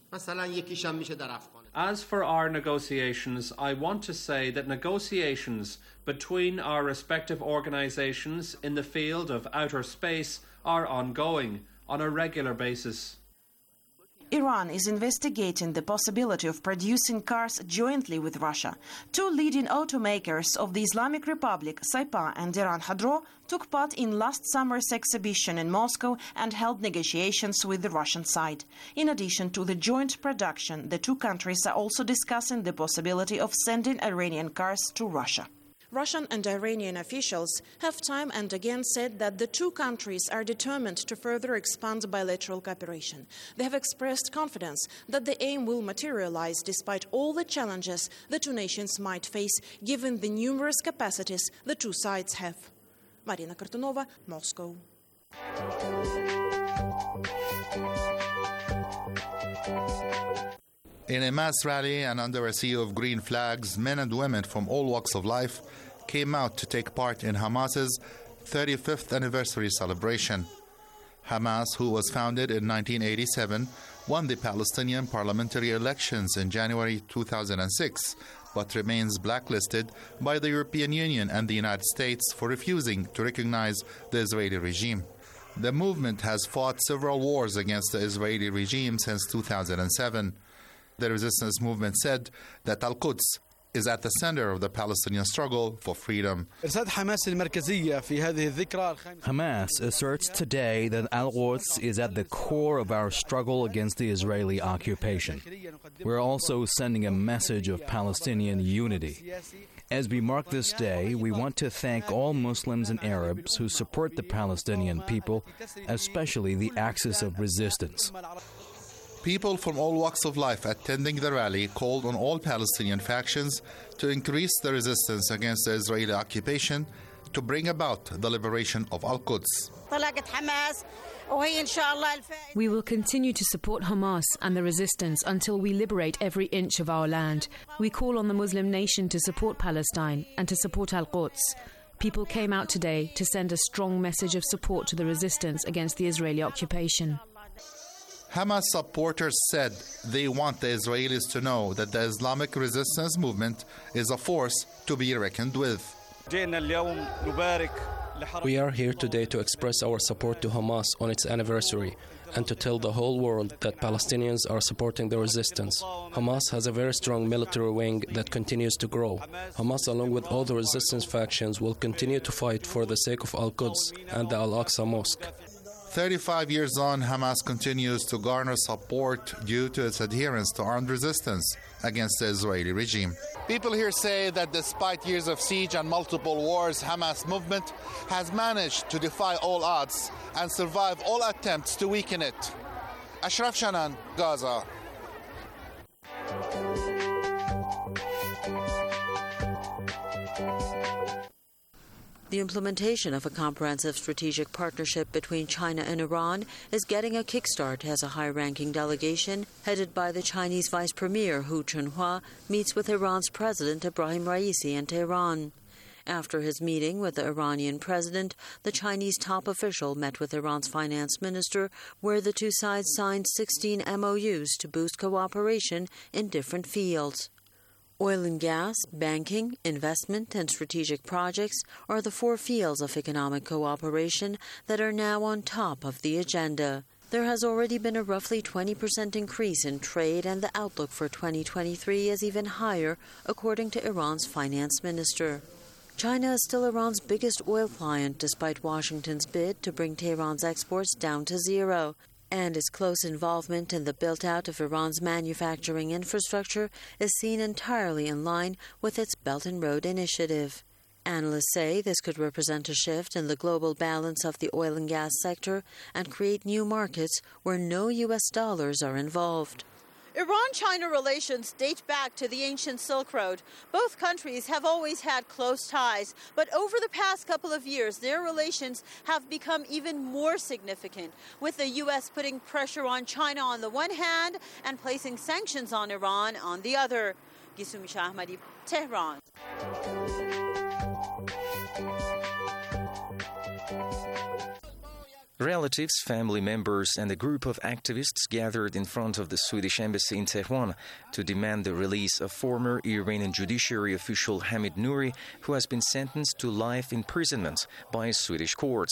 As for our negotiations, I want to say that negotiations between our respective organisations in the field of outer space are ongoing on a regular basis. Iran is investigating the possibility of producing cars jointly with Russia. Two leading automakers of the Islamic Republic, Saipa and Iran Khodro, took part in last summer's exhibition in Moscow and held negotiations with the Russian side. In addition to the joint production, the two countries are also discussing the possibility of sending Iranian cars to Russia. Russian and Iranian officials have time and again said that the two countries are determined to further expand bilateral cooperation. They have expressed confidence that the aim will materialize despite all the challenges the two nations might face, given the numerous capacities the two sides have. Marina Kartunova, Moscow. In a mass rally and under a sea of green flags, men and women from all walks of life came out to take part in Hamas's thirty-fifth anniversary celebration. Hamas, who was founded in nineteen eighty-seven, won the Palestinian parliamentary elections in January two thousand six, but remains blacklisted by the European Union and the United States for refusing to recognize the Israeli regime. The movement has fought several wars against the Israeli regime since two thousand seven. The resistance movement said that Al-Quds is at the center of the Palestinian struggle for freedom. Hamas asserts today that Al-Quds is at the core of our struggle against the Israeli occupation. We're also sending a message of Palestinian unity. As we mark this day, we want to thank all Muslims and Arabs who support the Palestinian people, especially the Axis of Resistance. People from all walks of life attending the rally called on all Palestinian factions to increase the resistance against the Israeli occupation to bring about the liberation of Al-Quds. We will continue to support Hamas and the resistance until we liberate every inch of our land. We call on the Muslim nation to support Palestine and to support Al-Quds. People came out today to send a strong message of support to the resistance against the Israeli occupation. Hamas supporters said they want the Israelis to know that the Islamic resistance movement is a force to be reckoned with. We are here today to express our support to Hamas on its anniversary and to tell the whole world that Palestinians are supporting the resistance. Hamas has a very strong military wing that continues to grow. Hamas, along with all the resistance factions, will continue to fight for the sake of Al-Quds and the Al-Aqsa Mosque. thirty-five years on, Hamas continues to garner support due to its adherence to armed resistance against the Israeli regime. People here say that despite years of siege and multiple wars, Hamas movement has managed to defy all odds and survive all attempts to weaken it. Ashraf Shanan, Gaza. The implementation of a comprehensive strategic partnership between China and Iran is getting a kickstart as a high-ranking delegation headed by the Chinese Vice Premier Hu Chunhua meets with Iran's President Ebrahim Raisi in Tehran. After his meeting with the Iranian president, the Chinese top official met with Iran's finance minister, where the two sides signed sixteen M O Us to boost cooperation in different fields. Oil and gas, banking, investment, and strategic projects are the four fields of economic cooperation that are now on top of the agenda. There has already been a roughly twenty percent increase in trade, and the outlook for twenty twenty-three is even higher, according to Iran's finance minister. China is still Iran's biggest oil client, despite Washington's bid to bring Tehran's exports down to zero. And its close involvement in the build-out of Iran's manufacturing infrastructure is seen entirely in line with its Belt and Road Initiative. Analysts say this could represent a shift in the global balance of the oil and gas sector and create new markets where no U S dollars are involved. Iran-China relations date back to the ancient Silk Road. Both countries have always had close ties, but over the past couple of years, their relations have become even more significant, with the U S putting pressure on China on the one hand and placing sanctions on Iran on the other. Gisumi Shah Ahmadi, Tehran. Relatives, family members, and a group of activists gathered in front of the Swedish embassy in Tehran to demand the release of former Iranian judiciary official Hamid Nouri, who has been sentenced to life imprisonment by a Swedish court.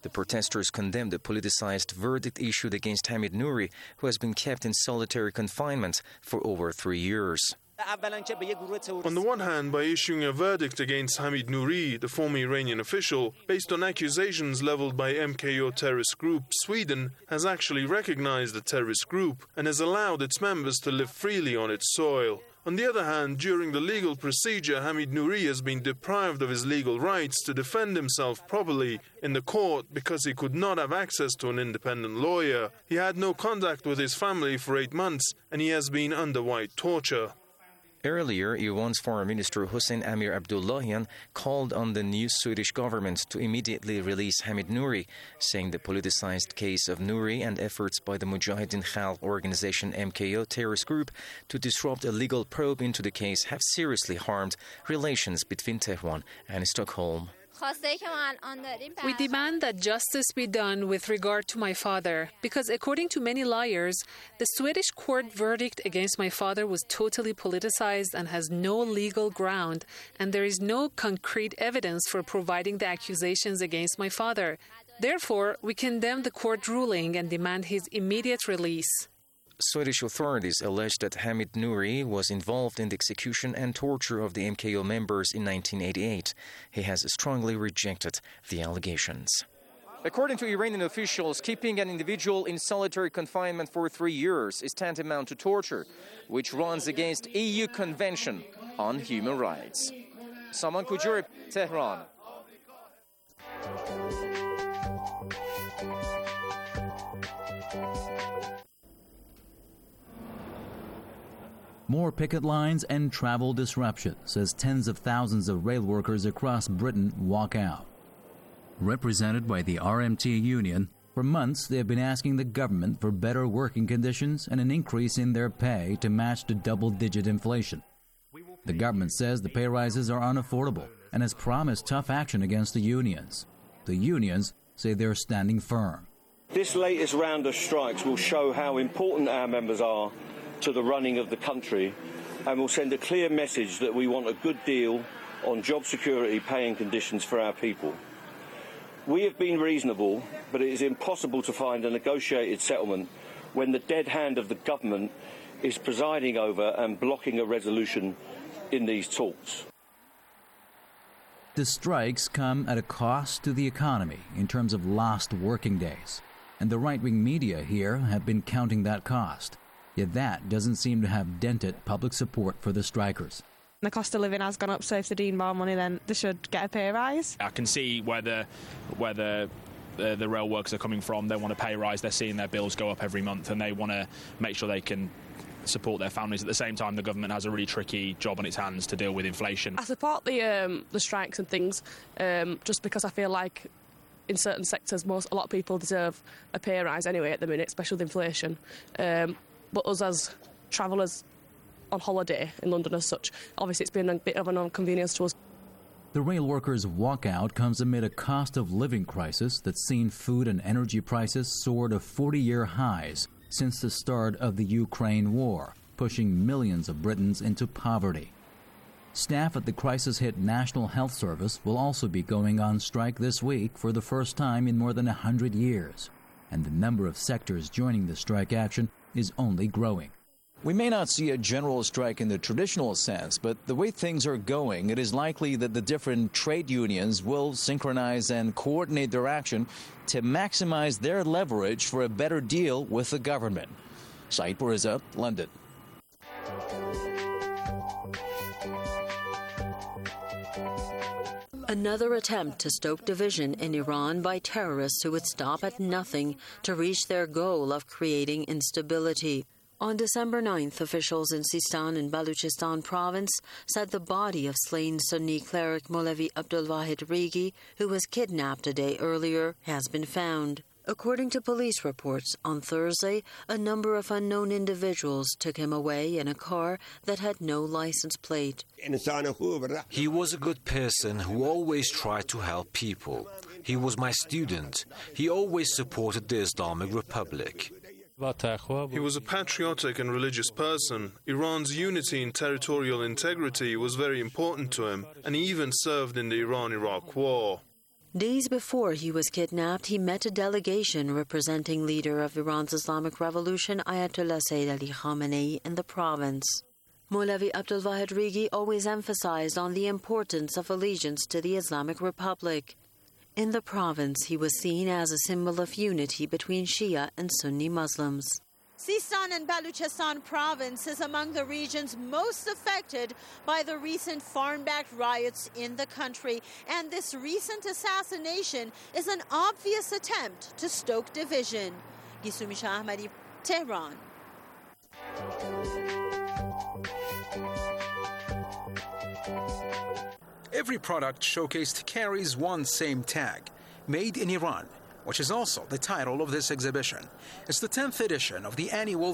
The protesters condemned the politicized verdict issued against Hamid Nouri, who has been kept in solitary confinement for over three years. On the one hand, by issuing a verdict against Hamid Nouri, the former Iranian official, based on accusations leveled by M K O terrorist group, Sweden has actually recognized the terrorist group and has allowed its members to live freely on its soil. On the other hand, during the legal procedure, Hamid Nouri has been deprived of his legal rights to defend himself properly in the court because he could not have access to an independent lawyer. He had no contact with his family for eight months and he has been under white torture. Earlier, Iran's Foreign Minister Hossein Amir Abdullahian called on the new Swedish government to immediately release Hamid Nouri, saying the politicized case of Nouri and efforts by the Mujahideen Khalq organization M K O terrorist group to disrupt a legal probe into the case have seriously harmed relations between Tehran and Stockholm. We demand that justice be done with regard to my father, because according to many lawyers, the Swedish court verdict against my father was totally politicized and has no legal ground, and there is no concrete evidence for providing the accusations against my father. Therefore, we condemn the court ruling and demand his immediate release. Swedish authorities allege that Hamid Nouri was involved in the execution and torture of the M K O members in nineteen eighty-eight. He has strongly rejected the allegations. According to Iranian officials, keeping an individual in solitary confinement for three years is tantamount to torture, which runs against E U Convention on Human Rights. Saman Kujuri, Tehran. More picket lines and travel disruptions as tens of thousands of rail workers across Britain walk out. Represented by the R M T union, for months they have been asking the government for better working conditions and an increase in their pay to match the double-digit inflation. The government says the pay rises are unaffordable and has promised tough action against the unions. The unions say they're standing firm. This latest round of strikes will show how important our members are to the running of the country and will send a clear message that we want a good deal on job security, pay and conditions for our people. We have been reasonable, but it is impossible to find a negotiated settlement when the dead hand of the government is presiding over and blocking a resolution in these talks. The strikes come at a cost to the economy in terms of lost working days, and the right-wing media here have been counting that cost. Yet that doesn't seem to have dented public support for the strikers. The cost of living has gone up, so if they need more money, then they should get a pay rise. I can see where the, where the, the, the rail workers are coming from. They want a pay rise. They're seeing their bills go up every month, and they want to make sure they can support their families. At the same time, the government has a really tricky job on its hands to deal with inflation. I support the um, the strikes and things, um, just because I feel like in certain sectors, most a lot of people deserve a pay rise anyway at the minute, especially with inflation. Um, But us as travellers on holiday in London as such, obviously it's been a bit of an inconvenience to us. The rail workers' walkout comes amid a cost of living crisis that's seen food and energy prices soar to forty-year highs since the start of the Ukraine war, pushing millions of Britons into poverty. Staff at the crisis-hit National Health Service will also be going on strike this week for the first time in more than one hundred years, and the number of sectors joining the strike action is only growing. We may not see a general strike in the traditional sense, but the way things are going, it is likely that the different trade unions will synchronize and coordinate their action to maximize their leverage for a better deal with the government. Saeed Boriza, London. Another attempt to stoke division in Iran by terrorists who would stop at nothing to reach their goal of creating instability. On December ninth, officials in Sistan in Baluchistan province said the body of slain Sunni cleric Molavi Abdulwahid Rigi, who was kidnapped a day earlier, has been found. According to police reports, on Thursday, a number of unknown individuals took him away in a car that had no license plate. He was a good person who always tried to help people. He was my student. He always supported the Islamic Republic. He was a patriotic and religious person. Iran's unity and territorial integrity was very important to him, and he even served in the Iran-Iraq War. Days before he was kidnapped, he met a delegation representing leader of Iran's Islamic Revolution, Ayatollah Sayyid Ali Khamenei, in the province. Molavi Abdulwahid Rigi always emphasized on the importance of allegiance to the Islamic Republic. In the province, he was seen as a symbol of unity between Shia and Sunni Muslims. Sistan and Baluchistan province is among the regions most affected by the recent foreign-backed riots in the country. And this recent assassination is an obvious attempt to stoke division. Gisumi Shah Ahmadi, Tehran. Every product showcased carries one same tag, Made in Iran, which is also the title of this exhibition. It's the tenth edition of the annual